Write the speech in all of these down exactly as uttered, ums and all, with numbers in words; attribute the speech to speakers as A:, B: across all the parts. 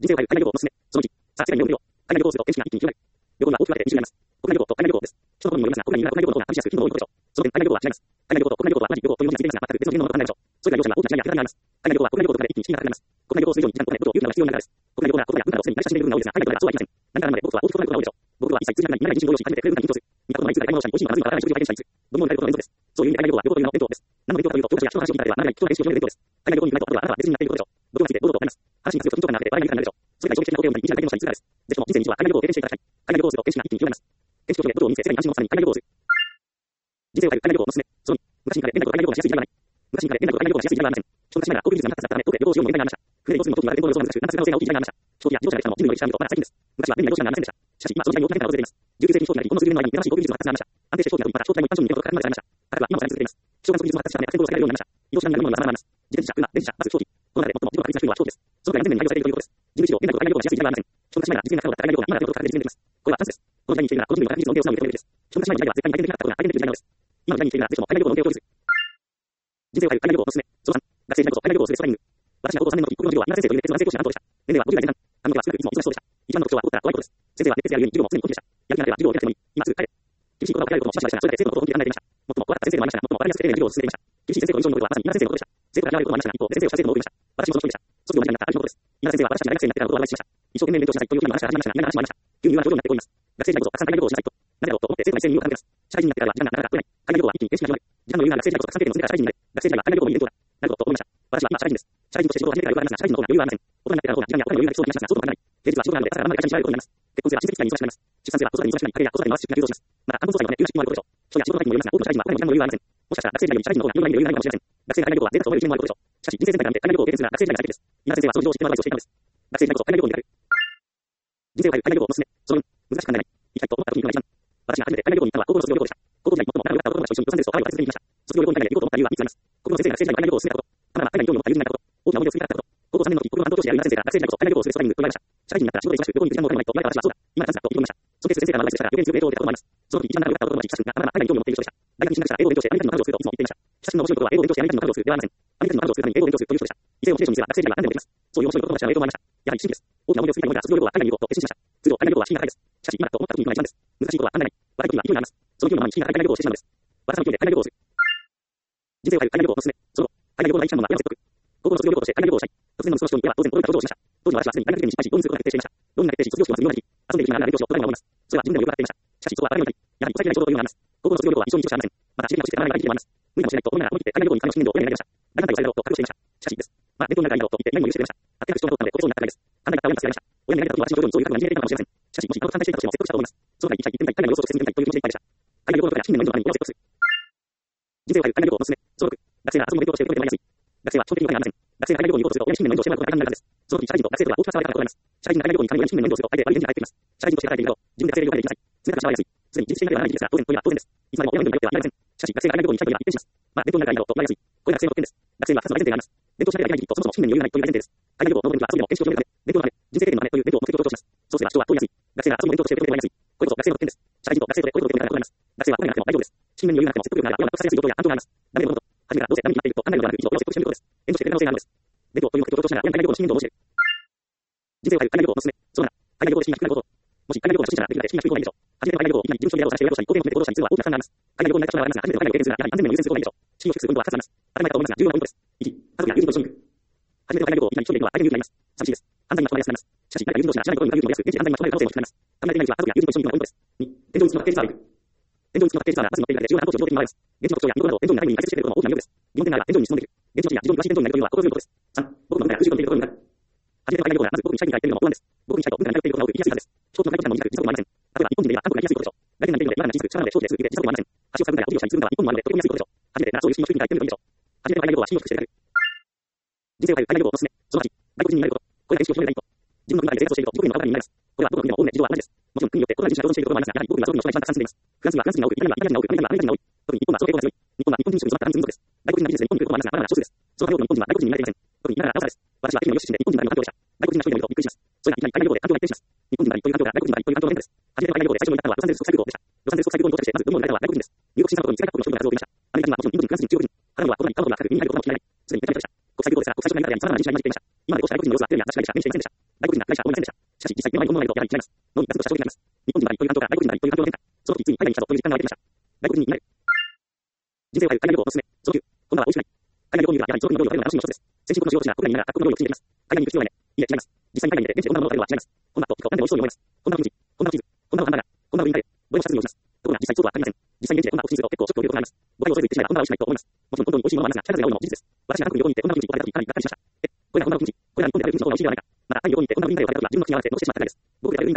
A: 人生を変える海外旅行のすすめ。そのいち、さあ、世界に旅を海外旅行すると、景色が一気に広がる。旅行には大きく分けてに種類あります。国内旅行と海外旅行です。人の好みによりますが、国内には国内旅行の方が旅しやすく、頻度も多いことでしょう。その点、海外旅行は違います。海外旅行と国内旅行とは同じ旅行という文字がついていますが、全く別の言語のものと考えましょう。それら両者には大きな違いや隔たりがあります。海外旅行は国内旅行と比べて一気に資金がかかります。国内旅行をする以上に時間とお金、ことを有料な必要になるからです。国内旅行なら言葉や文化などすでに慣れ親しんでいる部分が多いですが、海外旅行はそうはいきません。何から何まで僕は大きく異なることが多いでしょう。僕は一切通じない何々人情用紙に初めてクレームが緊張する。見たことない通貨で買い物をしたり、美味しいものまずいものがない食事を体験したりする。どんどん海外旅行の連続です。そういう意味で海外旅行は旅行という名の伝統です。何の伝統かというと、教科書や人の話を聞いただけでは学べない人の練習を広める伝統です。海外旅行に行く前と後はあなたは別人になっていることでしょう。度胸がついて堂々と答えます。話に強く緊張感があって笑いが豊かになるでしょう。それが衝撃的な光景を見たり、一時だけの人に通過です。ぜひとも人生に一度は海外旅行を経験していただきたい。海外旅行をすると景色が一気に広がります。景色を広げ、外を見て世界に安心をさらに海外旅行をする。人生を変える海外旅行のすすめ。そのに、昔に比べ現代と海外旅行がしやすい時代はない。昔に比べ現代と海外旅行がしやすい時代はありません。一昔前は航空技術が発達だったため、遠くで旅行をしようの限界がありました。船で移動するのも時には伝統の予想が難しく、なぜ可能性が大きい時代がありました。飛行機や自動車が来たのも人類の歴史から見るとまだ最近です。昔は便利な移動手段がありませんでした。しかし今はその時代に大きな変化が訪れています。じゅうきゅう世紀に飛行機が日本の優れの前に新しい航空技術の発達がありました。安定して飛行機が飛び、また飛行機代も一般庶民に見ることが可能になりました。価格は今もさらに続けています。気象観測技術も発達したため、悪天候を避けられるようになりました。移動手段が今も様々あります。自転車、車、電車、バス、飛行機。この中で最も事故が確実な飛行機は飛行機です。そのくらい何千年に改良されているということです。人類史上、現代と海外旅行がしやすい時代はありません。一昔前は実現が可能だった海外旅行が今では手をかけて実現できます。これはチャンスです。この時代に生きているなら、この人類の科学技術の恩恵を素直に受け止めるべきです。一昔前の時代では絶対に体験できなかったことが体験できる時代なのです。今の時代に生きているなら、ぜひとも海外旅行の恩恵を享受する。人生を変える海外旅行のすすめ。そのさん、学生時代こそ海外旅行をするストライミング。私が高校さんねんの時、国語の授業は皆先生という鉄の成功者の担当でした。年齢はごじゅう代前半。髪の毛は少なくいつも忙しそうでした。一番の特徴は怒ったら怖いことです。先生は鉄であるゆえに授業も常に本気でした。やる気がなければ授業を受けなくてもいい。今すぐ帰れ。厳しい言葉をかけられることもしばしばでしたが、それだけ生徒のことを本気で考えていました。最も怖かった先生でもありましたが、最もわかりやすく丁寧な授業を進めていました。厳しい先生と印象に残ることはまさに今先生のことでした。生徒から嫌われることもありましたが、一方で先生を慕う生徒も多くいました。私もその一人でした。卒業間近になったある日のことです。今先生は私たちが大学生になってからのことをアドバイスしました。一生懸命勉強しなさいというような話が始まりましたが、嫌な話もありました。急に言われるようになってこう言います。学生時代こそたくさん海外旅行をしなさいと。なぜだろうと思って生徒に全員を考えます。社会人になってからは時間がなかなか取れない。海外旅行は一気に練習が広まる。時間の余裕がある学生時代こそたくさん経験を積んでから社会人になれ。学生時代は海外旅行もいい伝統だ。なるほどと思いました。私は今社会人です。社会人として仕事を始めてからよくありますが、社会人の方が余裕はありません。大人になってからの方が時間やお金の余裕が来そうになりますが、そうとも限らない。平日は仕事なので朝から晩まで会社に縛られることになります。結婚すれば親戚機会に忙しくなります。出産すれば子育てに忙しくなり、家庭や子育てに回す出費が急増します。また、冠婚葬祭のため有な出費もあることでしょう。人や仕事のタイプにもよりますが、多くの社会人はお金も時間の余裕がありません。もしかしたら学生時代より社会人の方が世の中に余裕がないかもしれません。学生が海外旅行は贅沢と思える一面もあることでしょう。しかし、人生全体から見て海外旅行を経験するのは学生時代が最適です。今先生はその事情を知ってもらうとしていたのです。学生時代こそ海外旅行に出かける。人生を変える海外旅行のすすめ。そのよん、難しく考えない。行きたいと思った時に行くのが一番。私が初めて海外旅行に行ったのは高校の卒業旅行でした。高校時代に最も仲良かった男の子と一緒に予算ですと海外を立て続けに行きました。卒業旅行に海外で行こうと思った理由はみっつあります。国語の先生が学生時代に海外旅行を進めたこと。たまたま海外に興味を持った友人になったこと。大きな思い出を作りたかったこと。高校さんねんの時、国語の担当としてある今先生が学生時代こそ海外旅行をするストライミングと言われました。社会人になったら仕事で忙しく旅行に行く時間もお金もないと言われた私はそうだ。今がチャンスだと言い込みました。そのケース先生がアドバイスしたら予定に強く英語を出たこともあります。その時一番仲良かった男の子は親しくがたまたま海外に興味を持っている人でした。大学に進学したら英語を勉強してアメリカ人の彼女を作るといつも言っていました。しかし今面白いことは英語を勉強してアメリカ人の彼女を作るではありません。アメリカ人の彼女を作るために英語を勉強するという人でした。異性をモチベーションにすれば学生時代は何でもできます。そういう面白いことが私は英語を学びました。やはり不思議です。大きな思い出を作りたいのが卒業旅行は海外に行こうと決心しました。通常海外旅行は資金が高いです。しかし今だと思った時に行くのが一番です。難しいことは考えない。若い時には勢いがあります。その勢いのままに資金が高い海外旅行をしてしまうのです。私の勢いで海外旅行をする。人生を変える海外旅行のすすめ。その後、海外旅行の第一番のは親の説得。高校の卒業旅行として海外旅行をしたい。突然の息子の人には当然驚いたことをしました。当時の私はすでに大学受験に失敗し、浪人することが決定していました。浪人が決定し卒業式をするような時、遊んでいる暇があるなら勉強しようと誰もが思います。それは自分でもよくわかっていました。しかしそこはバカになり、やはり国際的な衝動というのがあります。高校の卒業旅行は一生に一度しかありません。また刺激が欲しくてたまらない時期もあります。無理かもしれないと思いながら思い切って海外旅行に金を資金でお金になりました。大学内をされろと覚悟していました。しかしいいです。まあ伝統になるからいいだろうと言って何も許してくれました。あってなく人が通ったのでこけそうになったからです。考え方は親に助けられました。親になりた時は私の表情にそういう覚悟が見えていたかもしれません。しかしもし今と反対していたとしても説得したと思います。その場合一体行ってみたい、海外の様子をしてみたいという気持ちでいっぱいでした。海外旅行の時は資金の面倒なのに親を説得する。人生を変える海外旅行のすすめ。そのろく、学生が遊びの勉強として受け止めてもらいやすい。学生は長期的にお金がありません。学生が海外旅行に行こうとすると親に資金の面倒をしてもらうことが大変なからです。その時社会人と学生とは大きな差があるからです。社会人が海外旅行に金を親に資金の面倒をすると相手あるいは現金が入ってきます。社会人として働いていると自分で学生旅行まで行きなさい。常に話はやすい。すでに自立していなければならない時期ですが、当然、これは当然です。いつまでも親の面倒によっては言いません。しかし学生が海外旅行に行きたいというのは一変します。まあ伝統になるからいいだろうと言われやすい。これが学生の特権です。学生にはふたつの大前提があります。伝統しなければいけない時期とそもそも資金に余裕がないという大前提です。海外旅行の目的は遊びでも研修を決めるため、伝統のため、人生経験のためという伝統を目的とします。そうすれば人は通りやすい。学生が遊びの伝統として受け止めてもらいやすい。これこそ学生の特権です。社会人と学生とでこういうことを受け止めたらこうなります。学生はお金がなくても大丈夫です。資金に余裕がなくても説得力があれば世の中とさせやすい状況や安定があります。ダメなこと。初めからどうせダメになっていると考えるのではなく、以上これを説得してみることです。援助してくれる可能性があるのです。伝統という目的を強調しながら親に海外旅行の資金にどう申し出る。人生を変える海外旅行のすすめ。そのなな、海外旅行で資金が低くなること。もし海外旅行が初心者ならできるだけ資金が低い方がいいでしょう。初めての海外旅行をいきなり事務所にやろうとしたり、予約をしたり、工程を決めて行動したりするは大きな負担があります。海外旅行になった人はありますが、初めての海外旅行を経験するなら、やはり安全面を優先する方がいいでしょう。資金を低くするポイントはふたつあります。当たり前だと思いますが、重要なポイントです。いち、家族や友人と一緒に行く。初めての海外旅行をいきなり一人で行くのは大変勇気がいります。寂しいです。犯罪に巻き込まれやすくなります。しかし、誰か友人同士なら知らないことになる勇気も安く、現地で犯罪に巻き込まれる可能性も低くなります。考えていない人は家族や友人と一緒に行くのがポイントです。に、現状に積もった定時ツアーで行く。現状に積もった定時ツアーはバスに乗っているだけで重要な観光地を情報的に回ります。現地の特徴や見どころなどを現状に内部に解説してくれることも大きな魅力です。疑問点があれば現状に質問できる。現地の地理や事情に詳しい現状になるというのは心強いことです。さん、僕の問題は空中飛んでいることになる。初めての海外旅行ならまず僕に社員に入っているのも不安です。僕に社員と文化に頼っていることが多く言いやすいからです。飛行機の外国人も短く時速もありません。例えば日本人で言えば韓国が行きやすいことでしょう。外国人が言っているので今の小さく力なので飛行機で続けて時速もありません。橋を塞ぐからおじぎをしたりするのは日本もあるのでとても見やすいことでしょう。初めてならそういう資金の低い国に入っているのでしょう。初めての海外旅行は資金を低くしている。人生を変える海外旅行のすすめ。そのはち、外国人になること。これが意識を広めたいこと。自分の国で生活をしていると自国民の顔になります。これはどこの国でも大いな事情は同じです。もちろん国によって異なる人種や労働しているところもありますが、やはり僕には僕民の人が一番たくさん住んでいます。フランスにはフランス人が多く、イタリアにはイタリア人が多く、アメリカにはアメリカ人が多い。特に日本はその傾向が強い。日本は日本人種に染まった民族です。外国人が技術で日本に来ることもありますが、まだまだ少数です。その他の日本人は外国人になれていません。特に今ならなおさらです。私は駅のよしで日本人がいる環境でした。外国人が一人で見るとびっくりします。それがいきなり海外旅行で環境が一変します。日本人がいるという環境が外国人がいるという環境の変化です。初めての海外旅行で最初に行ったのはロサンゼルス国際空港でした。ロサンゼルス国際空港に到着して、まずどこに行かれたのは外国人です。入国審査のことに世界各国の人々が数多くいました。アメリカ人はもちろんインド人、フランス人、中国人。他のは言葉に彼女が深く耳に入ることも嫌いない。すでに見た人でした。国際空港ですが、国際色の中で様々な人種がいました。今までこうした外国人の様子はテレビや雑誌からしか目にしていませんでした。外国人が会社しかし、実際、目の前に本物がいるとやはり違います。脳に脱とした衝撃があります。日本人は一という環境が外国人なら一という環境の変化。その時、ついに海外に来たという実感が湧いてきました。外国人になる。人生を変える海外旅行をおすすめ。そのきゅう。今度は美味しくない。海外旅行にいるはやはりその国の料理を食べるのが楽しみの一つです。先進国の仕事しな国内にいながら各国の料理を口にできます。海外に行く必要はない。いいえ、違います。実際に海外に出て現地でこんなものを食べるのは違います。こんなと、ピコ、なんでも美味しそうに思います。こんなキムチ、こんなチーズ、こんなハンバーガー、こんなグリーンカレー、ボイスシャツに用します。ところが実際そうはありません。実際に現地でこんなを口にすると結構ショックを受けることがあります。誤解をせず言ってしまえばこんなは美味しくないと思います。もちろん本当に美味しいものはありますが、北風が多いのも事実です。私が韓国に旅行に行ってこんなキムチを食べた時かなりがっかりしました。え、これがこんなキムチ、これが日本で食べるキムチの方が美味しいではないか。また、タイ旅行に行ってこんなグリーンカレーを食べた時は自分の口に合わせて脳してしまったからです。僕が食べるグリーンカレーは食べられるのにこんなグリーンカレーは最後まで食べられない。他の国のこんな料理を食べた時もよくそうした状況がありました。その時に韓国のこんな料理を食べた時もよくそうした状況があります。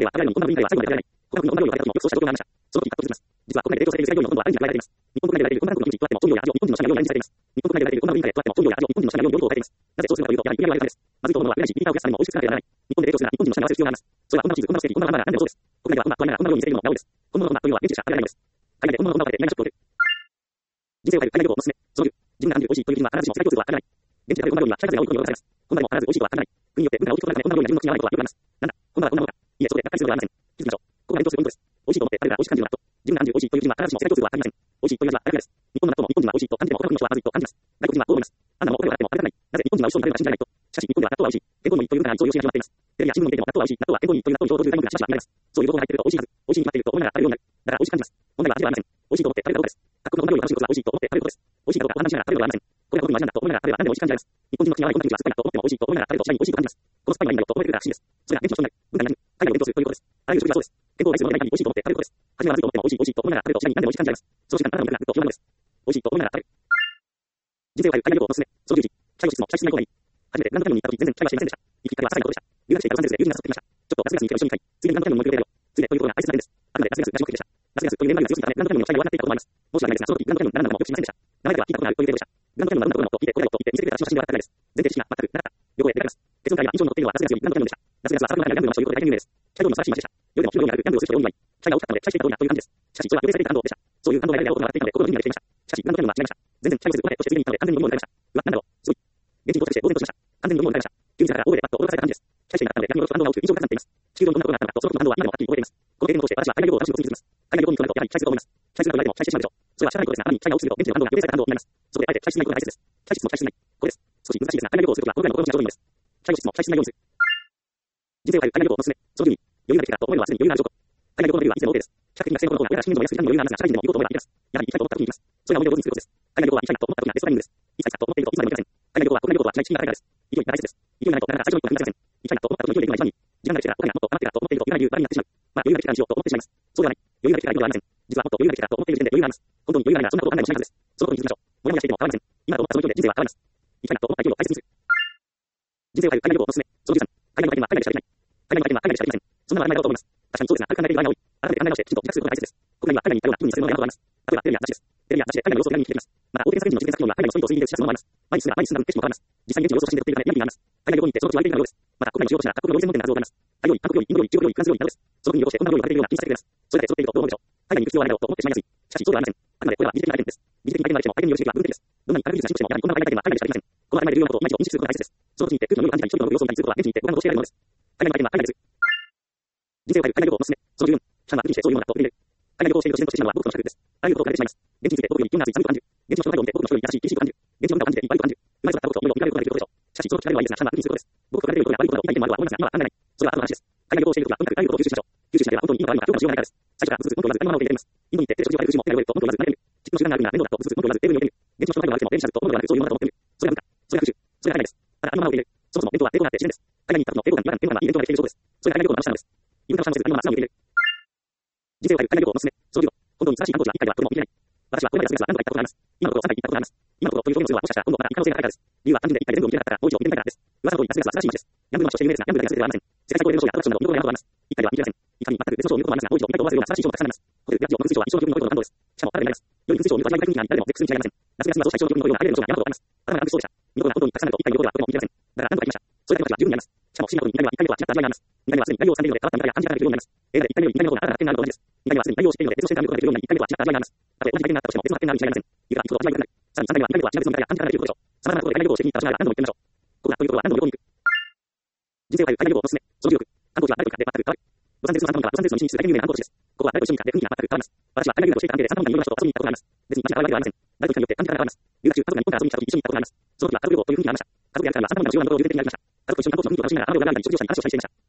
A: 日本国内で売られているこんな韓国のキムチとあっても調味料や味を日本人の品が用にされています。日本国内で売られているこんなグリーンカレーとあっても調味料や味を日本人の品が用に両方されています。なぜそうするのかというと、やはり売り上げが悪いからです。まずいと思うのは売れないし、リピーターを増やすためにも美味しく作らなければならない。日本で提供するなら日本人の品に合わせる必要があります。それはこんなチーズ、こんなステーキ、こんなハンバーガー、何でもそうです。国内ではこんな加えながらこんな料理にしているのが多いです。本物のこんなというのは現地でしか食べられないのです。海外で本物のこんなを食べて意外なショックを受ける。人生を変える海外旅行をおすすめ。そのじゅう。自分が感じる美味しいという基準は必ずしも世界共通は変わらない。現地で食べるこんな料理は北風が多いことによるからです。こんなでも必ず美味しいとは限らない。国によって文化が大きく異なるためこんな料理が自分の口に合わないことはよくあります。なんだ、こんなはこんなものか。いいえ、そうでがっかりするのではありません。気づきましょう。ここが勉強するポイントです。美味しいと思って食べるから美味しく感じる納豆。自分が感じる美味しいという基準は必ずしも世界共通は限りません。美味しいという味はあらゆるです。日本の納豆も日本人は美味しいと感じても他の国の人はまずいと感じます。外国人はこう思います。あんなもんこれはあっても食べたくない。なぜ日本人は美味しそうに食べるのか信じられないと。しかし日本では納豆は美味しい。健康のいいというからそういう習慣が始まっています。テレビや新聞を見ても納豆は美味しい。納豆は健康にいいという納豆を標榜する大学がしばしば見られます。そういう情報が入っていると美味しいはず。美味しいに決まっていると思いながら食べるようになる。だから美味しく感じます。問題は味ではありません。美味しいと思って食べることです。各国のこんな料理を楽しむことは美味しいと思って食べることです。美味しいかどうかお話しながら食べるのではありません。これは僕に味なんだと思いながら食べれば何でも美味しく感じられます。日本人の口に合わないこんなキムチは酸っぱいなと思っても美味しいと思いながら食べると次第に美味しいと感じます。この酸っぱいのはいいんだよと思えてくるから不思議です。それが現地の人になる。文化になる。海外を勉強するということです。あらゆる食事はそうです。健康を害するものがない限り美味しいと思って食べることです。初めはまずいと思っても美味しい美味しいと思いながら食べると次第に何でも美味しく感じられます。その時間あなたの味覚がぐっと広がるのです。美味しいと思いながら食べる。人生を変える海外旅行をおすすめ。そのじゅういち。チャイを室のチャイ室内コーナーに。初めて何度かに行った時全然チャイは知りませんでした。行き方は朝がのことでした。留学していたロサンゼルスで友人が誘ってきました。ちょっとラスベガスに行けば一緒に行きたい。ついでに何度かにも乗りくれるよ。ついでということが大切な点です。あくまでラスベガスが地目的でした。ラスベガスというネームラインが強すぎたため何度かにもチャイを渡っていたこともあります。申し訳ないですが、その時何度かにも何度もよく知りませんでした。名前だけは聞いたことがあるという程度でした。何度かにも何度かにもと聞いてこれだと言って見せてくれた私の写真で笑ったぐらいです。全然知識が全くなかった。旅行へ出かけます。結論から言えば印象に残っているのはラスベガスより何度かにもでした。ラスベガスは砂漠の中にあるヤングルの場所ということで大変有名です。チャイ料理も素晴らしい街でした。夜でも昼でもなくヤングルをする人が多いのに、チャイが美味しかったのでチャイしていた方がいいなという感じです。しかしそれは予定されていた感動でした。そういう感動がやりやり行われていたので心の意味ができていました。しかし何度かにも間違えました。全然チャイをすることでとしてついでに行ったので完全に飲み物を食べました。うわ、なんだろう、すごい。現地に到着して呆然としました。完全に飲み物を食べました。急にから大声でパッと驚かされた感じです。チャイしていなかったので逆に驚く反応が大きく印象が高くなっています。地球上にどんなことがあったのかとその時の反応は今でもはっきり覚えています。この経験を通して私は海外旅行を楽しむことに気づきます。海外旅行に行くとなるとやはりチャイすると思います。チャイすると言われてもチャイしてしまうでしょう。それは知らないことですが、何にチャイが多すぎると現地の反応が予定された反応になります。そこであえてチャイしないことが大切です。チャイ室もチャイしない。これです。少し難しいですが、海外旅行をすることはこれらの心のちゃちょうどいいのです。チャイ室もチャイしないようにする。人生を変える海外旅行をおすすめ。そのじゅうに。余裕ができたと思えるのはすでに余裕がある証拠。海外旅行の理由はいつでも OK です。比較的学生の頃の方が親が資金も安い時間に余裕がありますが、社会人でも行こうと思えば行けます。やはり行きたいと思った時に行きます。それが思い出を上手にすることです。海外旅行は行きたいなと思った時がベストタイミングです。行きたいと思っているといつまでも行けません。海外旅行は国内旅行とは違い資金が高いからです。勢いが大切です。勢いがないとなかなか最初の一歩が踏み出せません。行きたいなと思った時の勢いで行かない一番に、時間ができてから、これがもっと余ってからと思っているといらない理由がありになってしまう。まあ余裕ができたらにしようと思ってしまいます。そうではない。余裕ができてからではありません。実はもっと余裕ができたらと思っている時点で余裕があります。本当に余裕がないならそんなことは何もしないはずです。そのことに気づきましょう。もやもやしていても変わりません。今と思ったその勢いで人生は変わります。行きたいなと思った勢いを大切にする。人生を変える海外旅行をおすすめ。そのじゅうさん。海外の体験は海外でしかできない。海外の体験は海外でしかできません。そんなのは当たり前だと思います。確かにそうですが、軽く考えている場合が多い。改めて考え直してきちんと自覚することが大切です。国内には海外に行ったような気分にさせるものが山ほどあります。例えばテレビや雑誌です。テレビや雑誌で海外の様子を見に来ています。また大手作品の自然作品は海外のストリートを スリーディー で映し出すものもあります。毎日すら毎日すらの景色も変わります。実際に現地の様子を写真で撮っているためリアリティがあります。海外旅行に行ってその土地を歩いているようです。また国内の仕事しなら各国の料理専門店の画像があります。タイ料理、韓国料理、インド料理、中国料理、フランス料理などです。その国に旅行してこんな料理を食べているような気にさせてくれます。それだけ揃っているとどう思うでしょう。海外に行く必要はないだろうと思ってしまいやすい。しかしそうではありません。あくまでこれは技術的な体験です。技術的な体験はあっても体験による刺激は部分的です。どんなに科学技術が進歩してもやはりこんな海外体験は海外でしかできません。この当たり前で重要なことを今一度認識することが大切です。その時に行って空気の匂いを感じたり人々の様子を見たりすることは現地に行って五感と教えられるものです。海外の体験は海外です。人生を変える海外旅行をおすすめ。そのじゅうよん。シャンは無理してそういうものだと言っている。海外旅行をしていると自然としてしまうのは僕の資格です。あらゆることを変えてしまいます。現地について僕より気温が暑い寒いと感じる。現地の人の態度を見て僕の人より優しい厳しいと感じる。現地の文化を感じていっぱいと感じる。うまいぞだった僕といろいろ見られることができることでしょう。しかしその聞かれるはいいですが、シャンは無理にすることです。僕と比べることや悪いことが多い体験もあるとは思いますが、今は考えない。それは後の話です。海外旅行をしている時はとにかくあらゆることを吸収しましょう。吸収しなければ本当にいいのか悪いのか評価しようがないからです。最初からブツブツ文句を言わず何ものを入れています。インドに行って手で食事を食べる主も手が汚れると文句を言わず慣れる。地区の習慣が悪いな面倒だとブツブツ文句を言わずテーブルに置いてみる。現地の人の態度が悪くても電車ずっと文句を言わずそういうものだと思ってみる。それが文化。それが風習。それが海外です。ただあのままを入れる。そもそも伝統は抵抗があって自然です。海外に行った時の抵抗感、違和感、抵抗感はいい伝統ができている証拠です。それが海外旅行の楽しさなのです。異文化を知らずあのまま素直に受け入れる。人生を変える海外旅行をおすすめ。そのじゅうご。本当に素晴らしい観光地は一回ではとても見切れない。私はこれまでラスベガスは何度か行ったことがあります。今のところさんかい行ったことがあります。今のところという表現をするのはもしかしたら今度またいい可能性が高いからです。理由は単純で一回で全部を見てなかったらもう一度見てみたいからです。噂の通りラスベガスは素晴らしい街です。ヤングルの場所として有名ですが、ヤングルだけが全てではありません。世界最高レベルのショーやアトラクションなど見どころが山ほどあります。一回では見切れません。いかに全く別のショーを見ることもありますが、もう一度見たいと思わせるような素晴らしいショーがたくさんあります。ホテル、ビアジオ、国水ショーは一生の記憶に残る感動です。しかもタダで見られます。良い国水ショーを見ると味わい深い雰囲気があり、誰でも絶対に違いません。ラスベガスにはそうした一生の記憶に残るようなあらゆるショーが山ほどあります。ただのランクそうでした。見どころが本当にたくさんあると一回見ることではとても見切れません。だから何度か行きました。それだけの価値は十分にあります。しかも不思議なことににかいめは一回目とは違った味わいがあります。にかいめはすでに内容をさんでいるので変わった見た目や感じ方ができるようになります。映画でいっかいめよりにかいめの方が新たな発見があるのと同じです。にかいめはすでに内容を知っているので別の視点から見ることができるようになり、いっかいめとは違った味わいがあります。たとえ同じ体験があったとしても別の発見があるに違いありません。いくら行くほど味わい深くなる。さらにさんかいめはにかいめとは違う別の見た目や感じ方ができることでしょう。様々なところで海外旅行をしてみに行った場所なら何度も行ってみましょう。ここだということは何度も旅行に行く。人生を変える海外旅行をおすすめ。そのじゅうろく。観光地は誰とかで全く変わる。ロサンゼルスのサンタモニカはロサンゼルスの進出大変有名な観光地です。ここは誰と一緒に行ったって雰囲気が全く変わります。私は海外留学をしていた関係でサンタモニカにいろんな人と遊びに行ったことがあります。別に街が変わるわけではありません。誰と行ったによって感じ方が変わります。留学中、家族が日本から遊びに来た時一緒に行ったことがあります。その時は家族旅行という雰囲気がありました。家族やるからはサンタモニカの重要なところを入れてみられました。家族と一緒に観光地の雰囲気を楽しみながらあの動画があるように食事をしたり話をしたりしていました。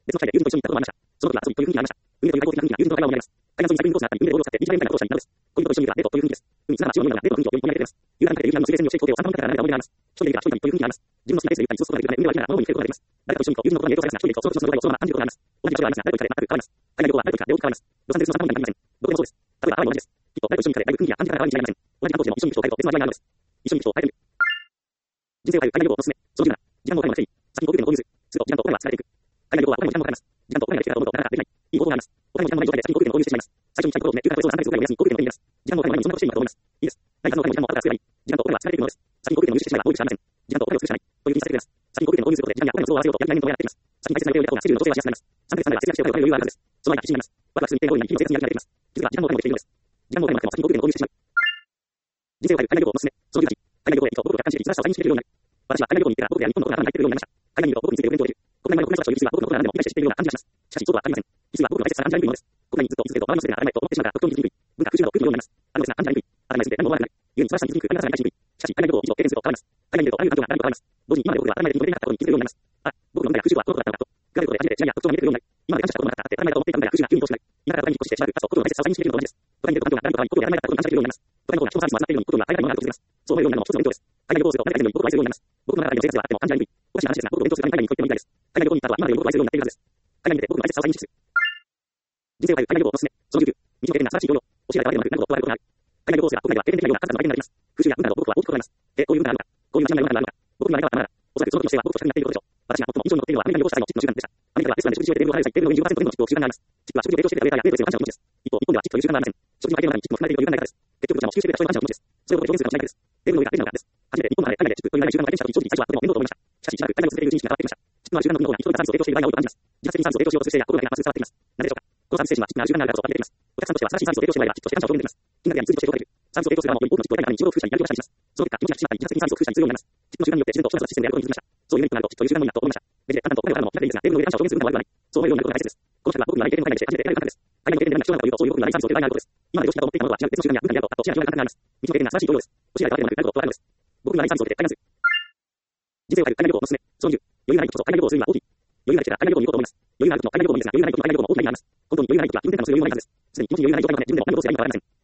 A: 別の機会で友人と一緒に行ったこともありました。その時は遊びという雰囲気がありました。海という外交的な雰囲気が友人と会話を見られます。彼がそういう作品同士があったり、海でボールを使ってビーチラインみたいなことをしたり、などです。恋人と一緒にいるがデートという雰囲気です。海に砂が足を飲みながらデートの雰囲気を読み上げています。夕方にかけて友人の水平線に落ちていく光景を散歩みたいな眺めが思い出があります。一人でいるが一人旅という雰囲気があります。自分の好きなペースでゆったり過ごすことができるため、海では今物を見つけることができます。誰かと一緒に行くと友人の心に影響されますが、一人で行くとその年の度合いをそのまま感じることがあります。同じ場所ではありますが、誰と行かれ全く変わります。海外旅行は誰と行くかで大きく変わります。ロサンゼルスの散歩みたいになりません。どこでもそうです。例えばハワイも同じです。きっと誰と一緒に行くかでだいぶ雰囲気や感じ方が変わるに違いありません。同じ観光地でも一緒に行くと誰と別の味わいがあるのです。一緒に行くと誰と人生を変える海外旅行のおすすめ。そのじゅうなな、時間もお金もかけに、先に航空券を購入する。すると時間とお金は使われていく。海外旅行はお金も時間もかかります。時間とお金ができるかと思うとなかなかできない。いい方法があります。お金も時間もない状態で先に航空券を購入してしまいます。最初に行きたいところを決め、休暇とおよそさんかげつぐらいの安い航空券を手に入れます。時間もお金も今にそんなことしていいのかと思います。いいです。何かのお金も時間も後から作ればいい。時間とお金は使われているものです。先に航空券を入手してしまえば多いでしかありません。時間とお金を作るしかない。という気にされています。先に航空券を購入することで時間やお金の都合を合わせようとやりたい面とやっています。先に大切な予定をやった方がスケジュールの調整はしやすくなります。さんかげつまでは節約してお金を余裕があるはずです。その間に必死になります。ワクワクする日程通りに日々の生活にやる気が出てきます。実は時間もお金もできているのです。時間もお金もあっても先に航空券を購入してしまう。人生を変える海外旅行のおすすめ。そのじゅうはち、海外旅行へ行くと僕を客観視で生きづらさを再認識できるようになる。私は海外旅行に行ってから僕や日本のことが頭に入ってくるようになりました。海外にいると僕についてお弁当できる。国内前の国内の人たちを見る人は僕のことが何でも理解して知っているような感じがします。しかしそうとは限りません。実は僕の大切さが感じられにくいものです。国内にずっと居続けると周りの全てが当たり前と思ってしまうから特に気づきにくい。文化、風習など空気のようになります。あのですが感じられにくい。当たり前すぎて何も思わなくなる。故に素晴らしさに気づく、ありがたさに理解しにくい。しかし海外旅行を以上経験すると変わります。海外にいるとあらゆる環境があらゆることが変わります。同時に今まで僕が当たり前的に乗れなかったことに気づけるようになります。あ、僕の文化や風習はこのことだったのかと。外国で初めて知らや特徴が見えてくるようになり、今まで感謝したこともなかったって当たり前だと思っていた文化や風習が急にどうしない。今から都会に引っ越してしまうかつと国の大切さを再認識できるのと同じです。都会にいると環境があらゆることが当たり前だったことに感じられるようになります。都会の方が人のサービスも集まっているのに国土が海外のものがあると気づきます。そう思えるようになるのも一つの勉強です。海外旅行をすると何か以前より僕を愛するようになります。僕の中での生活はあっても感じられにくい。おかしな話ですが、僕を勉強するために海外に行くと言ってもいいみたいです。海外旅行に行った後は今までより僕を愛するようになっているはずです。海外に出て僕の大切さを再認識する。人生を変える海外旅行のおすすめ。そのじゅうきゅう、日常的な素晴らしい要領。教えられたわけでもなく、何度も加えることがある。海外旅行をするが国内では経験的なような数々の体験になります。風習や文化など僕は大きく異なります。で、こういう文化があるのか、こういう街並みがあるのか、僕には何かがあるのか、おそらくその時の姿勢は僕と近くなっていることでしょう。私が最も印象に残っているのはアメリカ旅行者たちの地域の習慣でした。アメリカではレストランで食事をしているというのが一定の上にじゅっパーセント前後の地区習慣があります。地区は食事を提供しているウェイターやウェイトレスへの感謝の気持ちです。一方、日本では地区という習慣がありません。食事の相手の中に地区も含まれている余裕がないからです。結局どちらも支給している人への感謝の気持ちです。それを表現するかもしれないからです。テーブルの上がテーブルの中です。初めて日本の中で海外で地区という名前の習慣を体験した時、正直最初はとても面倒と思いました。しかししばらく海外を続けているうちに変わってきました。地区の習慣の国の方が人々がサービスを提供している場合が多いと感じます。自発的にサービスを提供しようとする姿勢や心がけがまっすぐ伝わってきます。なぜでしょうか。このサービス精神は地区の習慣があるからこそ感じています。お客さんとしては新しいサービスを提供している場合は、地区として感謝を表現できます。金額や日数に提供できる。サービスを提供する側もより多くの地区を海外に中央風車にやりをしたりします。その結果、気持ちが引き締まったり、自発的にサービスを風車にするようになります。地区の習慣によって自然と人々システムでやることに気づきました。そういうメリットがあると、地区という習慣のみだと思いました。レジで簡単とお金を払うのも気楽でいいですが、テーブルの上で感謝を表現する文化は悪くはない。そう思えるようになることが大切です。この尺は僕には内定の海外で初めて得られる感覚です。海外の経験で何が貴重なのかというと、そういう僕にはないサービスを受ける場合があることです。今まで良心だと思っていたものとは違う別の習慣や文化にあると、あと違う違う感覚があります。日常的な素晴らしい要領です。教えられたわけでもなく、なることはあるのです。僕にはないサービスを受けて大変です。人生を変える海外旅行のおすすめ。そのじゅう、余裕がないこそ海外旅行をするには大きい。余裕ができたら海外旅行に行こうと思います。余裕があると海外旅行もいいですが、余裕がないと海外旅行も大きな意味があります。本当に余裕がないときは気分転換をする余裕がないはずです。すでに気持ちに余裕がない状態のため、自分でも何事をすればいいのかわかりません。仕事や勉強やると余裕がないときは頭が固まっている状態です。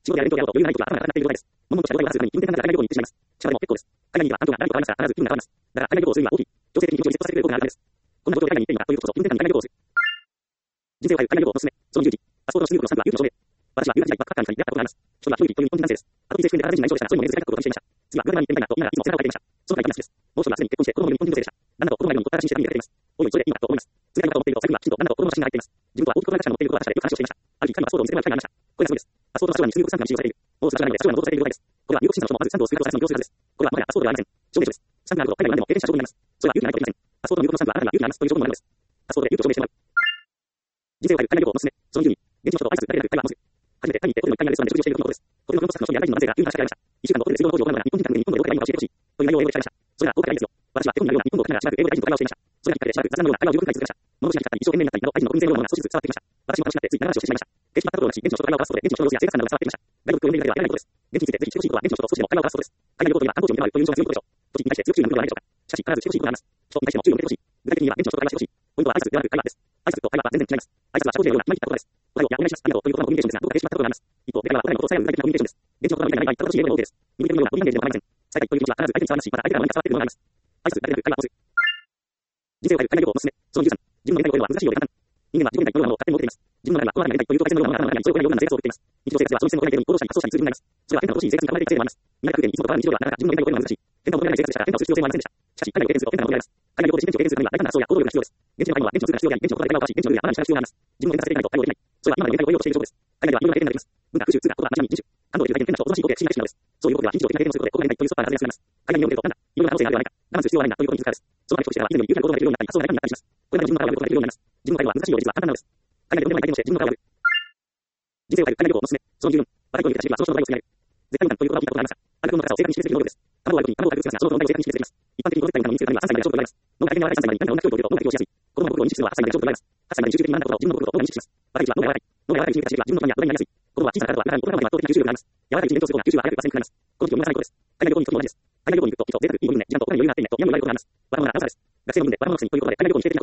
A: 悶々とした状態が続くのに気分転換が海外旅行に行ってしまいます。力でも結構です。海外には環境があるとかないとか必ず気分が変わります。だから海外旅行をするには大きい。強制的に気持ちをリセットさせてくれることがあるためです。こんな状況で海外に行っていいのかということこそ気分転換に海外旅行をする。人生を変える海外旅行のおすすめ。そのじゅういち、パスポートの出力のスタンプは有料の証明。私は留学時代バックパッカーに出会ったことがあります。一人は教育という日本人男性です。あとにせい組んで体人内緒でしたが、そういうのを根付けたことを感じていました。次はグルメに行ってみたいなとみんながいつも背中をかけていました。その回が好きです。もう一人はすでに結婚して子供もいる日本人女性でした。なんだと子供がいるのにとったらしい世界に出ています。おいおいそれでいいのかと思います。次は今と思っていると最近はきちんとなんだと子供の写真が入っています。自分とは大きく異なる写真を持っていることが私はよく話をしていました。ある日彼はパスポートを見せてもらう機会がありました。これがすごいです。パスポートは将来に入国参加に使用されている。もうすぐ将来の将来のことされている状態です。これは入国審査の書もまずさんどをすることをされるのを要するはずです。これはもはやパスポートではありません。証明書です。スタンプがあると海外でも経験者証明になります。それは勇気がないと言いません。パスポートの入国のスタンプはあなたには勇気がありますという証拠のものです。パスポートで勇気を証明してもらう。人生を変える海外旅行のおすすめ。そのじゅうに、現地の人と挨拶だけでなく会話をする。初めてタイに行ってホテルのいっかいやレストランで食事をしている時のことです。ホテルのフロントスタッフの人や外人の男性が急に話しかけられました。いっしゅうかんのホテルで水道の工事を行うなら日本人宅に日本の両方がいいのか教えてほしい。という内容を英語で伝えました。それが遠くからいいですよ。私は手本になるような日本語を書きながらしばらく英語で外人と会話をしていました。それがきっかけでしばらく雑談のような会話を自分から続けました。物腰が低かったり一生懸命になったりなど、愛人の国民性のようなものが少しずつ伝わってきました。私も楽しくなってつい長話をしてしまいました。決まったことをなし、現地の人と会話を交わすことで現地の人の様子や生活感などが伝わってきました。外国を読んでいるだけでは得られないことです。現地についてぜひ知ってほしいことは現地の人と少しでも会話を交わすことです。海外旅行というのは観光地を見て回るという印象が強いことでしょう。時に対して強く注意な部分はないでしょうか。しかし必ず知ってほしいことがあります。人に対しても注意を向けてほしい。具体的には現地の人と会話してほしい。ポイントは挨拶ではなく会話です。挨拶と会話は全然違います。挨拶は社交辞令のような決まりきったことです。おはようやお願いします。ありがとうということのコミュニケーションですが、どうかしてしまったことがあります。一方、ではお互いのことを伝える具体的なコミュニケーションです。現地の言葉を見たり何か言ったことを知り得るのも多いです。見ているようなボディーランゲージでも構いません。再会という気持ちは必ず相手に伝わらないし、また相手が何か伝わっているものがあります。挨拶だけでなく会話をする。人生を変える海外旅行のおすすめ。そのじゅうさん、自分のやりたいことは難しいようで簡単。人間は自分がやりたいものを勝手に持っています。自分の中にはこうなりたいという特定のようなものが頭の中にそれを超えるような生活を送っています。日常生活ではその実践を行い行動者に活動者に通ずるようになります。それは変化の都市に生活に囲まれていくせいでもあります。未来空間にいつもと変わる日常ではなかなか自分のやりたいことが難しい。変化を求められない生活でしたから変化をする必要性もありませんでした。しかし、海外を経験すると変化が求められます。海外旅行で現地を経験するためには大胆な発想や行動力が必要です。現地の会話は現地の通貨が必要であり、現地の言葉で会話を交わし、現地のルールやマナーに従う必要があります。自分の言語がさせていないと対応できない。それは今までのやりたいを言おうとしている証拠です。海外ではいろいろな経験ができます。文化、風習、通貨、言葉、街並み、人種、感動できる体験、変な人、おとなしいことで信頼してしまうのです。そういうことでは非日常的な経験をすることで、ここがやりたいというストッパーが外れやすくなります。海外に読んでいると、なんだ、いろいろな可能性があるではないか、我慢する必要はないんだということに気づかれます。その場に帰国してからは以前より勇気あることができるようになったり、発想が楽になったりします。これまで自分の会話をやることができるようになります。自分の会話は難しいようで実は簡単なのです。海外で読んでも相手にして自分の会話をやる。人生を変える海外旅行のおすすめ。そのじゅうよん、バラエティに出た時はその人の代を告げられる。絶対音感という言葉を聞いたことがありました。あなたの高さを正確に識別できる能力です。卵がある時に卵を食べる姿がその人の代を正確に識別できます。一般的に絶対音感を身につけるためにはさんさいまで勝負と言われます。脳が体験が柔らかいさんさいまでに何か音楽教育を受けると脳が適応しやすい。子供の心を認識するのははっさいまで勝負と言われます。はっさいまでに集中的に学んだことを自分の心と脳が認識します。バラエティは脳が柔らかい。脳が柔らかいに刺激が自分の頭には子供になりやすい。子供は小さな体とは中身大人まで圧倒的な吸収力があります。柔らかいうちに勉強することが吸収が早く活性化になります。この時を見逃さないことです。海外旅行に行くとも同じです。海外旅行に行くときっと贅沢、いい部分で時間とお金に余裕があっていないと嫌な余裕があることがあります。バラモンが朝です。学生の分でバラモンのくせにということで海外旅行に否定的な言葉を受けやすい。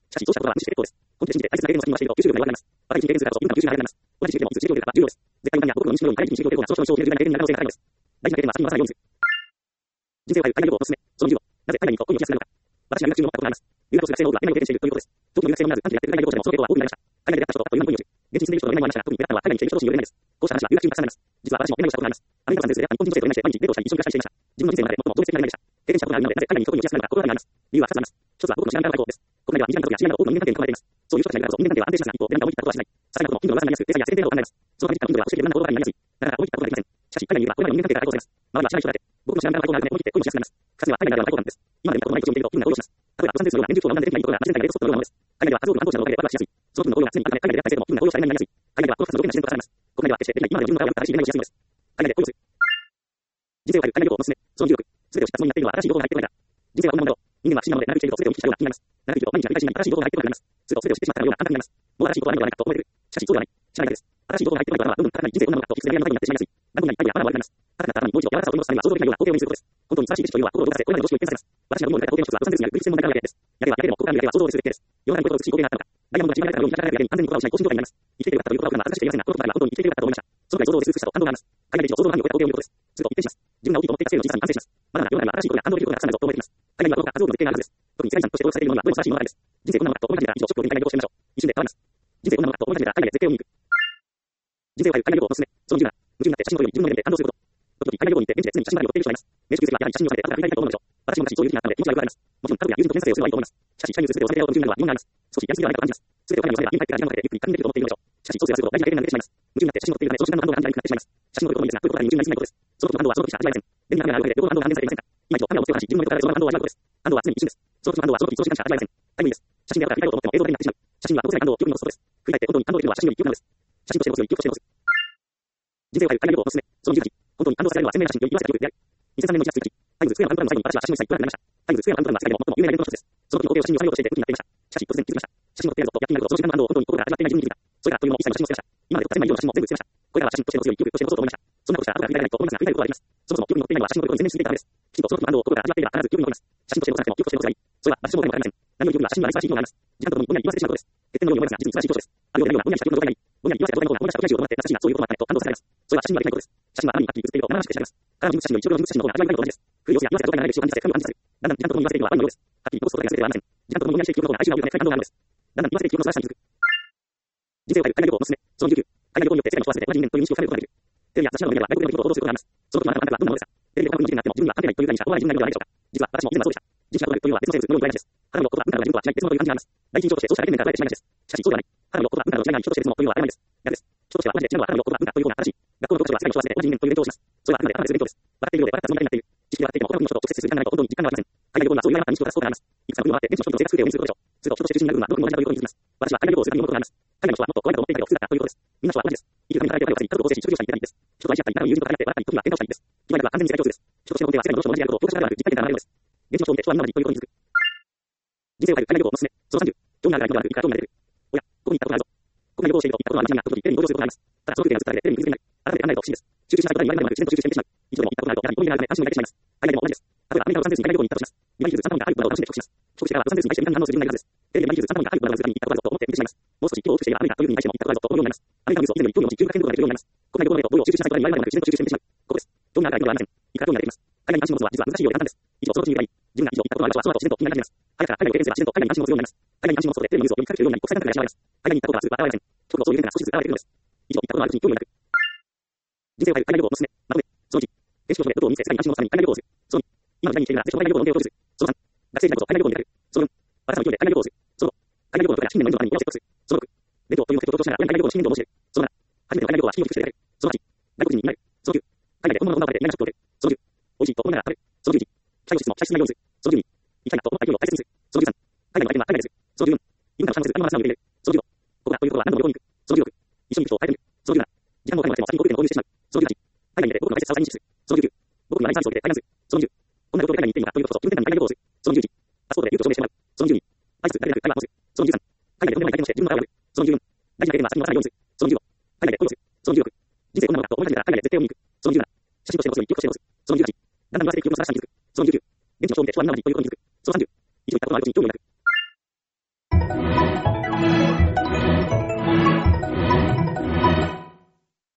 A: しかし、そうしたことは無視して結構です。根拠で信じて大切なゲームをしています。きゅうじゅうぐらいは言われます。私に経験するからこそ、文化の吸収があります。同じ収益でも、いつ収益では重要です。絶対に僕の認識のように、大事に収益を長所の一を入れるような経験になる可能性が高いのです。大事な経験は先に渡さないようにする。人生を変える海外旅行をおすすめ。その理由は、なぜ海外に行くと恋をしやすくなるのか。私が留学中に思ったことがあります。留学と学生の多くは海外を経験しているということです。長期の留学生のみならず、短期でやっている海外旅行者でもその傾向は多くなりました。海外で出会った人とかというのに恋をし、現地に住んでいる人と恋愛もありましたが、特に目立ったのは海外に来ている人同士による恋愛です。こうした話は留学中にたくさんあります。実は私も恋愛をしたことがあります。アメリカ・ロサンゼルスで出会った日本人女性と恋愛して毎日デートをしたり一緒に暮らしたりしていました。自分の人生の中で最も情熱的な恋愛でした。経験したことがあるので、なぜ海外に行くと恋をしやすくなるのか心当たりがあります。理由はふたつあります。一つは僕の知らない外交です。国内では身近なことや知り合いなど多くの人間関係に囲まれています。そういう人たちがいるからこそ人間関係は安定しますが、一方で何か思い切ったことはしない。些細なことも頻度が噂になりやすく、計算や世間体を考えます。その感じた頻度は押し切りいろんな行動がになりやすい。なかなか思い切ったことができません。しかし、海外にいればこれらの人間関係が解放されます。周りは知らない人だって、僕の知らない外交があるため思い切って恋をしやすくなります。ふたつ目は海外ならではの外交なんです。今まで見たことのない土地を見ていると気分が動揺します。例えば、ロサンゼルスのような連中を学んでできないことが自然界でスポットのようなものです。海外では数多くの反抗者のおかげでワクワクしやすい。その分の動揺が常にあるため、海外で出会った生徒も気分が動揺されないようになりやすい。海外ではこのふたつの条件が自然と重なります。国内では決してできない今までの自分の会話を新しい恋愛をしやすいのです。海外で恋をする。人生を変える海外旅行をおすすめ。その魅力。すべてを知ったつもりになっているのは新しい情報が入ってこないから。人生はこんなものだろう。人間は不思議なので、長く生きているとすべてを知ったような気になります。長く生きると毎日が繰り返しになり新しい情報が入ってこなくなります。するとすべてを知ってしまったかのような感覚になります。もう新しいことはないのではないかと思える。しかしそうではない。知らないだけです。新しい情報が入ってこないからはどんどん高くなり人生こんなものだと聞くセミナーの中になってしまいやすい。何度もない愛やバナナを悪くなります。高くなった頭にもう一度柔らかさを取り戻すためには想像できないような工程を身にすることです。本当に素晴らしい知識というのは心を動かせ、これらの常識を一変させます。私がどんどん書いた工程の一つはロサンゼルスにあるクリス専門大学のです。やけはやけでも、ここからのやけは想像でするだけです。世の中にこういう美しい光景があったのか。ダイヤモンドが縮められたように開かれたやけに完全に言葉をしない高深状態になります。生きているかということが普段は恥ずかしくていませんが、この言葉は本当に生きているかと思いました。そのくらい想像をし尽くしたと感動があります。海外で一度想像の範囲を超えた光景を見ることです。すると一変します。自分が大きいと思っていた性の小ささに安定します。まだまだ世の中には新しいことや感動できることがたくさんあるぞと思えてきます。海外にはこの他数多くの絶景があるはずです。特に世界遺産として登録されているものにはどれも素晴らしいものばかりです。人生こんなものかと思い始めたら以上ショックを受け海外旅行をしてみましょう。一瞬で変わります。人生こんなものかと思い始めたら海外で絶景を見に行く。人生を変える海外旅行をおすすめ。その理由は、夢中になって写真を撮るより自分の目で感動すること。時々海外旅行に行って現地で常に写真ばかりを撮っている人がいます。名刺空席はやはり写真を撮って後から振り返りたいと思うのでしょう。私も昔そういう時期があったので気持ちがよくわかります。もちろん家族や友人と検査をするのはいいと思います。しかし、社員にすべてを避けてやろうと夢中になるのは疑問があります。少しやりすぎではないかと感じます。すべてを海外に収めれば家に帰ってから時間をかけてゆっくり確認できると思っているのでしょう。しかし、そうすればするほど大事な経験が抜けてしまいます。夢中になって写真を撮っているため、その時間の反動が感じられなくなってしまいます。写真を撮ることもいいですが、撮ることが夢中になりすぎないことです。その時の反動はその時しか味わえません。便利なカメラがあるだけでどこの反動が還元されていませんか。今一度カメラを持っておらし、自分の目と体でその反動を味わうことです。反動は常に一瞬です。その時の反動はその時その時間しか味わえません。タイムリーです。写真であるから振り返ろうと思っても映像だけになってしまう。写真には残せない感動を記憶に残すことです。振り返って本当に感動できるのは写真より記憶なのです。写真として残すより記憶として残す。人生を変える海外旅行をおすすめ。そのじゅうはち。本当に感動させられるのは鮮明な写真と言わせた記憶である。にせんさんねんのいちがつついたち、タイムズスクエアのアンプラムの最後に私は写真を一切撮らなくなりました。タイムズスクエアのアンプラムは世界でも最も有名なイベントの一つです。その時の工程を写真に収めようとしていて鬱になっていました。しかし突然気づきました。写真を撮ってやるぞと躍起になるとその時間の反動を本当に心が始まっていない自分に気づいた。それからというのも一切の写真を捨てました。今まで撮った全枚以上の写真も全部捨てました。これからは写真として残すより記憶として残そうと思いました。そんなことしたら後から振り返らないと思いますが振り返ることができます。そもそも記憶に残っていないのは写真の撮ることに全面的についていたためです。きちんとその時の反動を心から味わっていれば必ず記憶に残ります。写真として残さなくても記憶として残すがいい。それは私も誰もわかりません。何より記憶には写真には素晴らしい機能があります。時間とともにぼんやり言わせてしまうことです。欠点のように思いますが実に素晴らしいことです。あるようでないようなぼんやりした記憶の状態にぼんやり言わせた状態の方が思い出したこと以上となって懐かしいなそういうこともあったねと感動させられます。それは写真にはできないことです。写真は鏡にパッキリ写っていると生々しく仕上げます。鏡の人物写真の一応の人物写真の方が味わい深いことと同じです。古い様子や言わせた状態がない歴史を感じさせ神を感じさせる。だんだん時間とともに言わせているのは神のようです。はっきり残すことが全てではありません。時間とともにぼんやりして記憶の方が哀愁が多く深い感動があるのです。だんだん言わせて記憶の素晴らしさに気づく。人生を変える海外旅行をおすすめ。その理由。海外旅行によって世界の人は全て同じ人間という認識を深めることができる。テレビや雑誌などのメディアは外国でのことを報道することがあります。その時のあなたはどんなものですか。テレビでこの国の事件があっても自分には関係ないというぐらいにしか思わない自分がいるのではないでしょうか。実は私も以前はそうでした。人種が異なるというのは別の生物のように大事です。肌の言葉文化の自分とは違い別物という感じがあります。第一印象としてそうした経験から捉えてしまいがちです。しかしそうではない。肌の言葉文化の違いが人として別物というのは当たり前です。逆です。人としては同じで違うのは肌の言葉文化というような形。学校の教科書は世界の人は全て同じ人間という勉強をします。それはあくまで頭でする勉強です。笑っているようで笑ったつもりになっている。知識が分かっていても他の国の人と直接接する時間がないと本当に実感が湧きません。海外旅行にはそういう誤った認識を出すことがあります。いくつかの国を回って現地の人々の生活風景を目にすることでしょう。すると人として中心になる部分はどこにも同じだということに気づきます。私は海外旅行をするために思うことがあります。海外の人はもっと怖いだと思っていたけど普通だったということです。みんな人は同じです。生きるために働いてお金を稼ぎ、家族を構成し、食事をしたりいけないんです。人と愛し合ったり、仲のいい友人と語り合って笑ったり、時には喧嘩をしたりです。気前は完全に世界共通です。人としての根底は世界のどの人も同じであることを教科書から学ぶ実体験から学ぶのです。現地の人を見て人はみんな同じということに気づく。人生を変える海外旅行をおすすめ。そのさんじゅう。興味がある外国がある。いくら興味が出てくる。おや、ここに行ったことがあるぞ。国内旅行をしていると行ったことがある街並みが時々テレビに登場することがあります。ただその風景が映っただけでテレビに気づけない。改めて考えると不思議です。集中しないことに言われないので自然と集中して見てしまう。一度でも行ったことがあるとやはり思い出があるため関心が抱いてしまいます。海外でも同じです。例えばアメリカのロサンゼルスに海外旅行に行ったとします。今にヒルズサンタモニカハリウッドなどを楽しんで帰国します。帰国してからはロサンゼルスに対してみんな反応するようになるはずです。テレビで今にヒルズサンタモニカハリウッドなどを図に行ったことがあるぞと思って見てしまいます。もう少し規模を大きくしていればアメリカという国に対しても行ったことがあるぞと思うようになります。アメリカのニュースを以前より興味を持ち、中学見ることができるようになります。国内旅行の例と同様集中しないことに言われないので自然と集中して見てしまう。ここです。興味がある外国ではありません。いくら興味が出ています。海外に関心を持つのは実は難しいようで簡単です。以上そのうちに言えばいい。自分が以上行ったことがある人はその後自然と気になります。早くから海外を経験すれば自然と海外に関心を持つようになります。海外に関心を持つことでテレビのニュースを読み聞かせるようになり国際感覚が養われます。海外に行ったことがすぐ現れません。一言そういう点が少しずつ現れているのです。以上行ったことのある人に興味がなく。人生を変える海外旅行をおすすめ。まとめ。そのいち。電子表でどこを見せ世界に関心を持つために海外旅行をする。そのに。今の時代に生きているならぜひ海外旅行の経験を享受する。そのさん。学生時代こそ海外旅行に出かける。そのよん。私の勢いで海外旅行をする。そのご。海外旅行のことや資金面の運動に身を積極する。そのろく。伝統という目的を強調しながら親に海外旅行の資金面を申し出る。そのなな。初めての海外旅行は資金を低くして出かける。そのはち。外国人になる。そのきゅう。海外で本物の女を食べて恋愛ショップを受ける。そのじゅう。美味しいと思いながら食べる。そのじゅういち。最後質も期待しないようにする。そのじゅうに。行きたいなと思った気分を大切にする。そのじゅうさん。海外の相手は海外でする。そのじゅうよん。異文化の話をする。何の話を受け入れる。そのじゅうご。ここだということは何度も旅行に行く。そのじゅうろく。一緒に行く人を変えてみる。そのじゅうなな。時間もお金もあっても先にこういう点を購入してしまう。そのじゅうはち。海外に出て僕の大切さを再認識する。そのじゅうきゅう。僕には第三者を受けてファイナンス。そのじゅう。こんなことで海外に行っていいのかということと気分転換に海外旅行をする。そのじゅういち。パスポートで有と証明してもらう。そのじゅうに。愛する誰でなく会話をする。そのじゅうさん。海外でとんでもない体験をして自分の体をやる。そのじゅうよん。大事な経験は先に渡さないようにする。そのじゅうご。海外で恋をする。そのじゅうろく。人生こんなものだと思い始めたら海外で絶対を見に行く。そのじゅうなな。写真として残すように記憶として残す。そのじゅうはち。だんだん言わせて記憶の素晴らしさに気づく。そのじゅうきゅう。現地の人を見て人はみんな同じということに気づく。